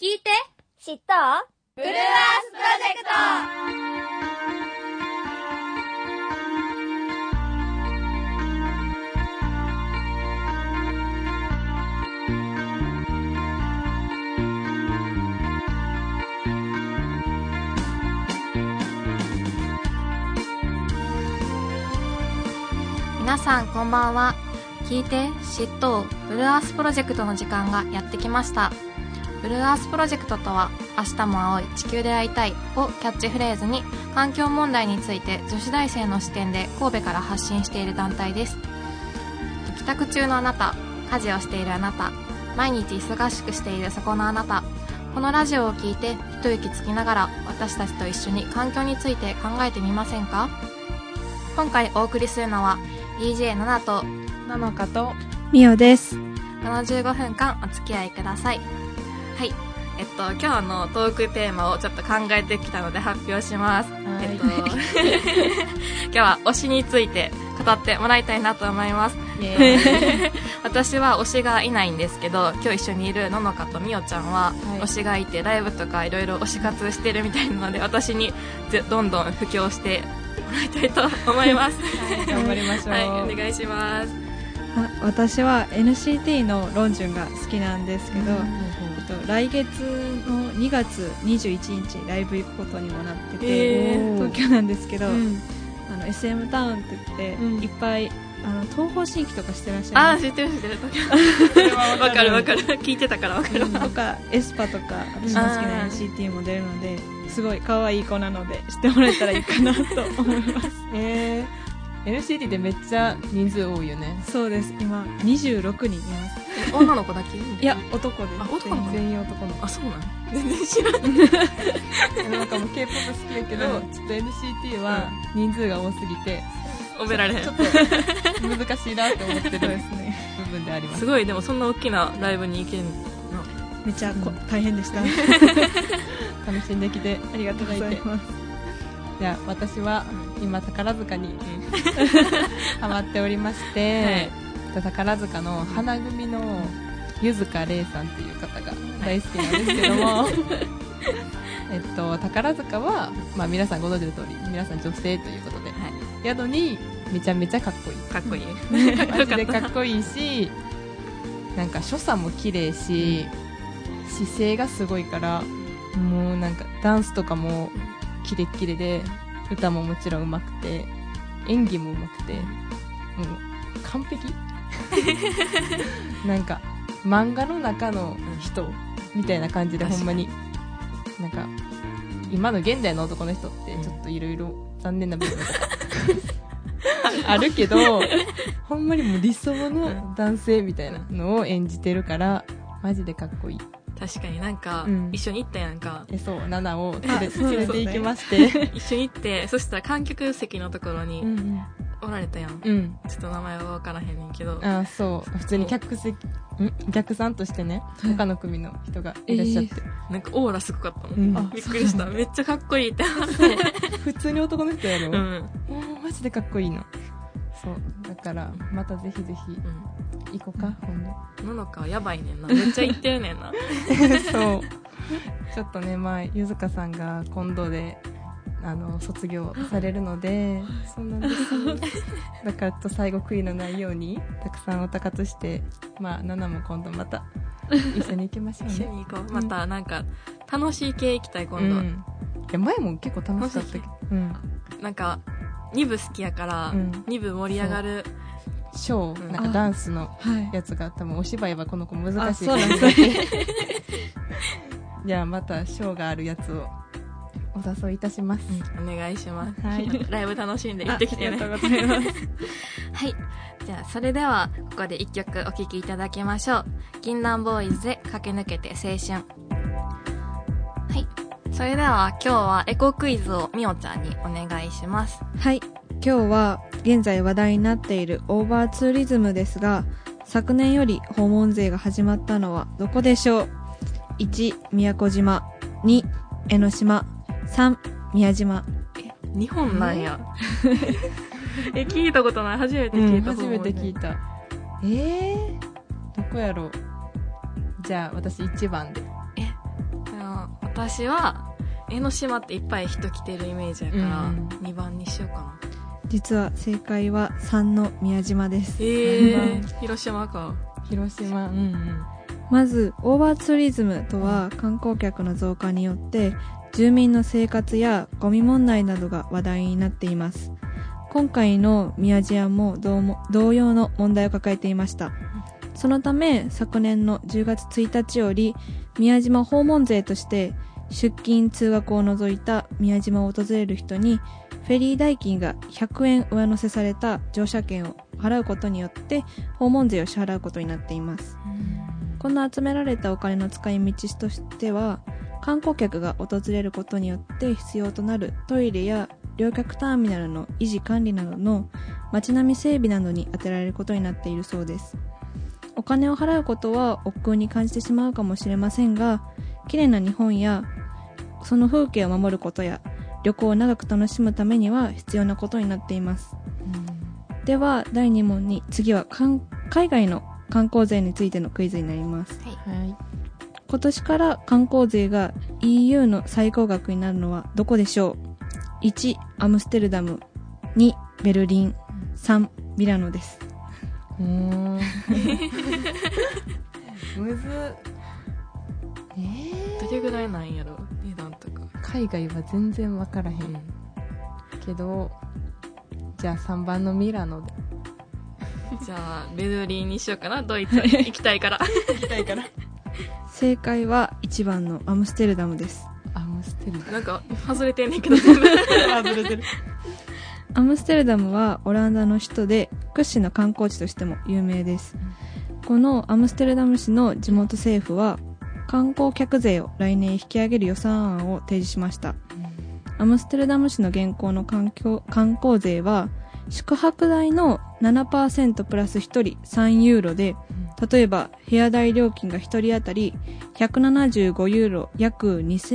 聞いて知ったブルーアースプロジェクト。皆さんこんばんは。聞いて知っとうブルーアースプロジェクトの時間がやってきました。ブルーアースプロジェクトとは、明日も青い地球で会いたいをキャッチフレーズに、環境問題について女子大生の視点で神戸から発信している団体です。帰宅中のあなた、家事をしているあなた、毎日忙しくしているそこのあなた、このラジオを聞いて一息つきながら、私たちと一緒に環境について考えてみませんか？今回お送りするのはDJ ナナとなのかとみおです。 この15分間お付き合いください。はい。今日のトークテーマをちょっと考えてきたので発表します。今日は推しについて語ってもらいたいなと思います。私は推しがいないんですけど、今日一緒にいるののかとみおちゃんは推しがいて、ライブとかいろいろ推し活してるみたいなので、私にどんどん布教してもらいたいと思います。 はい、頑張りましょう。 はい、お願いします。 私は NCT のロンジュンが好きなんですけど、来月の2月21日ライブ行くことにもなってて、東京なんですけど、SM タウンって言って、いっぱい東方神起とかしてらっしゃる。 知ってるわかる聞いてたからわかるとかエスパとか、私の好きな NCT も出るので、すごい可愛い子なので知ってもらえたらいいかなと思います。 NCT ってめっちゃ人数多いよね。 そうです。今26人います。 女の子だけ？ いや、男です。 男の子？ 全員男の子。 そうなの？全然知らない。なんかもう K-POP 好きやけど、ちょっと NCT は人数が多すぎて覚えられへん。 ちょっと難しいなと思ってるですね部分であります。 すごい。でもそんな大きなライブに行けるのめっちゃ大変でした。 楽しんできてありがとうございます。 じゃあ私は今宝塚にハマっておりまして、宝塚の花組の柚塚玲さんっていう方が大好きなんですけども、宝塚は、皆さんご存知の通り皆さん女性ということで、宿にめちゃめちゃかっこいいマジでかっこいいし、なんか所作も綺麗し、姿勢がすごいから、もうなんかダンスとかもキレッキレで、歌ももちろん上手くて、演技も上手くて、もう完璧なんか漫画の中の人みたいな感じで、ほんまになんか今の現代の男の人ってちょっといろいろ残念な部分とかあるけど、ほんまにもう理想の男性みたいなのを演じてるから、マジでかっこいい。 確かになんか、一緒に行ったやんか。 そう、ナナを連れて行きまして。 一緒に行って、そしたら観客席のところにおられたやん。ちょっと名前は分からへんねんけど。そう。普通に客さんとしてね、他の組の人がいらっしゃって。 なんかオーラすごかったの。びっくりした。めっちゃかっこいいって。 普通に男の人やろ。もうマジでかっこいいの。そう。だから、またぜひぜひ、行こうか、今度。 ののかやばいねんな。めっちゃ行ってるねんな。 そう。ちょっとね、ゆずかさんが今度で、卒業されるので、そうなんです。だから最後悔いのないように、たくさんおたかとして、ナナも今度また、一緒に行きましょうね。 一緒に行こう。またなんか、楽しい系行きたい、今度。 いや、前も結構楽しかったけど。 なんか、2部好きやから、2部盛り上がる。 ショー、なんかダンスのやつが、多分お芝居はこの子難しいから、 じゃあまたショーがあるやつをお誘いいたします。 お願いします。 はい。 ライブ楽しんで行ってきてね。 ありがとうございます。 はい。じゃあそれではここで1曲お聴きいただきましょう。銀杏ボーイズで駆け抜けて青春。はい。それでは今日はエコクイズをみおちゃんにお願いします。 はい。今日は現在話題になっているオーバーツーリズムですが、昨年より訪問税が始まったのはどこでしょう？ 1. 宮古島、 2. 江ノ島、 3. 宮島。 日本なんや。聞いたことない。初めて聞いた。 初めて聞いた。どこやろう。じゃあ私1番で。 私は江ノ島っていっぱい人来てるイメージやから、2番にしようかな。 実は正解は3の宮島です。 広島か。 広島。 まずオーバーツーリズムとは、観光客の増加によって住民の生活やゴミ問題などが話題になっています。今回の宮島も同様の問題を抱えていました。そのため昨年の10月1日より宮島訪問税として出勤通学を除いた宮島を訪れる人にフェリー代金が100円上乗せされた乗車券を払うことによって訪問税を支払うことになっています。この集められたお金の使い道としては、観光客が訪れることによって必要となるトイレや旅客ターミナルの維持管理などの街並み整備などに充てられることになっているそうです。お金を払うことは億劫に感じてしまうかもしれませんが、綺麗な日本やその風景を守ることや旅行を長く楽しむためには必要なことになっています。では第2問に、次は海外の観光税についてのクイズになります。今年から観光税が EU の最高額になるのはどこでしょう。1、アムステルダム。2、ベルリン。3、ミラノです。 むずどれぐらいなんやろ、値段とか。 海外は全然分からへんけど、じゃあ3番のミラノで。 じゃあベルリンにしようかな。ドイツ行きたいから正解は1番のアムステルダムです。 アムステルダム、 なんか外れてんねんけど全部外れてる。 アムステルダムはオランダの首都で屈指の観光地としても有名です。このアムステルダム市の地元政府は観光客税を来年引き上げる予算案を提示しました。アムステルダム市の現行の観光税は宿泊代の 7% プラス1人3ユーロで、例えば部屋代料金が1人当たり175ユーロ約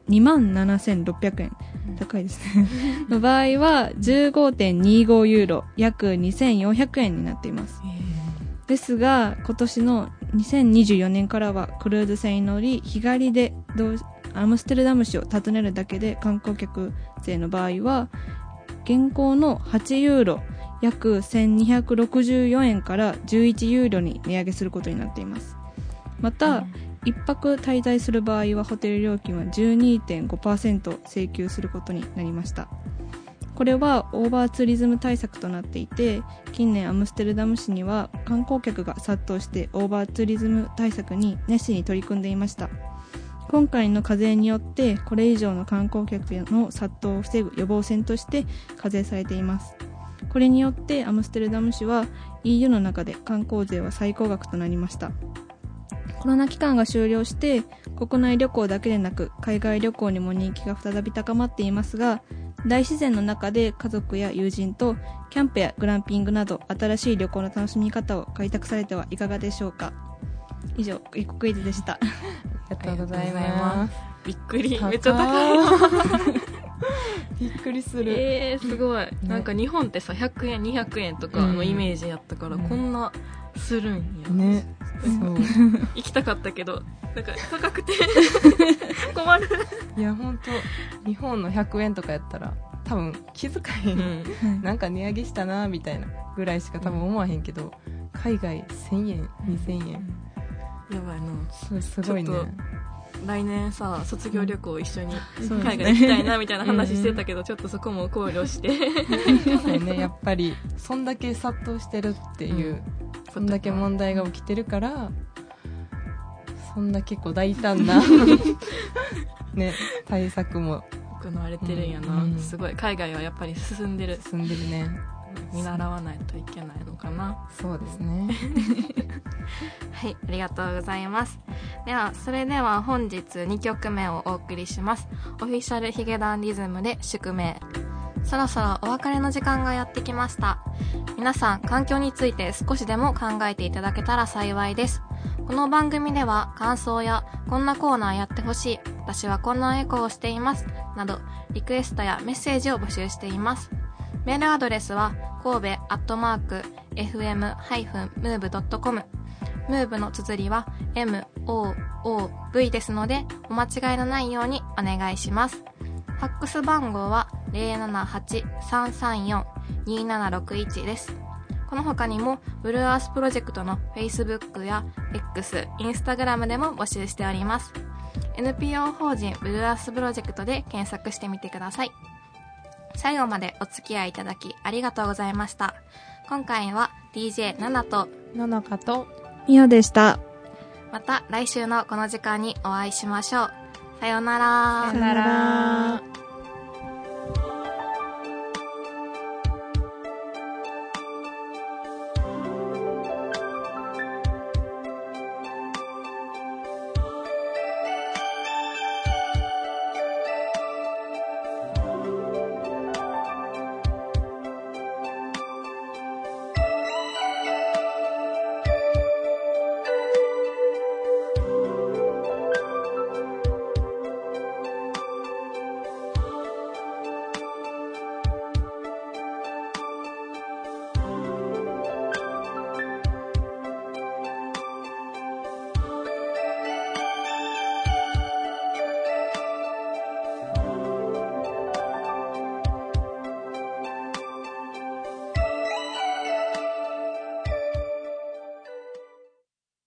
27,600円、高いですねの場合は 15.25 ユーロ約2400円になっています。ですが今年の2024年からはクルーズ船に乗り日帰りでアムステルダム市を訪ねるだけで観光客税の場合は現行の8ユーロ約1264円から11ユーロに値上げすることになっています。また、一泊滞在する場合はホテル料金は 12.5% 請求することになりました。これはオーバーツーリズム対策となっていて、近年アムステルダム市には観光客が殺到してオーバーツーリズム対策に熱心に取り組んでいました。今回の課税によってこれ以上の観光客への殺到を防ぐ予防線として課税されています。これによってアムステルダム市は EU の中で観光税は最高額となりました。コロナ期間が終了して国内旅行だけでなく海外旅行にも人気が再び高まっていますが、大自然の中で家族や友人とキャンプやグランピングなど新しい旅行の楽しみ方を開拓されてはいかがでしょうか。以上、一個クイズでした。 ありがとうございます。 びっくり、めっちゃ高いびっくりする。 すごい、ね、なんか日本ってさ100円200円とかのイメージやったから、こんなするんやね。そう行きたかったけどなんか高くて困る。 いや本当日本の100円とかやったら多分気づかへん、なんか値上げしたなみたいなぐらいしか多分思わへんけど、海外1000円2000円、 やばいな。 すごいね。 来年さ卒業旅行一緒に海外行きたいなみたいな話してたけど、ちょっとそこも考慮してそうね、やっぱりそんだけ殺到してるっていう、そんだけ問題が起きてるからそんな結構大胆なね対策も行われてるんやな、すごい。海外はやっぱり進んでるね。 見習わないといけないのかな。 そうですねはい、ありがとうございます。それでは本日2曲目をお送りします。オフィシャルヒゲダンディズムで宿命。そろそろお別れの時間がやってきました。皆さん、環境について少しでも考えていただけたら幸いです。この番組では感想やこんなコーナーやってほしい、私はこんなエコーをしていますなどリクエストやメッセージを募集しています。メールアドレスは神戸@fm-move.com MOVE の綴りは MOOV ですので、お間違いのないようにお願いします。ファックス番号は 078-334-2761 です。この他にも、ブルーアースプロジェクトの Facebook や X、Instagram でも募集しております。NPO 法人ブルーアースプロジェクトで検索してみてください。最後までお付き合いいただきありがとうございました。今回は DJ ナナとののかとみおでした。 また来週のこの時間にお会いしましょう。さようなら。 さよなら。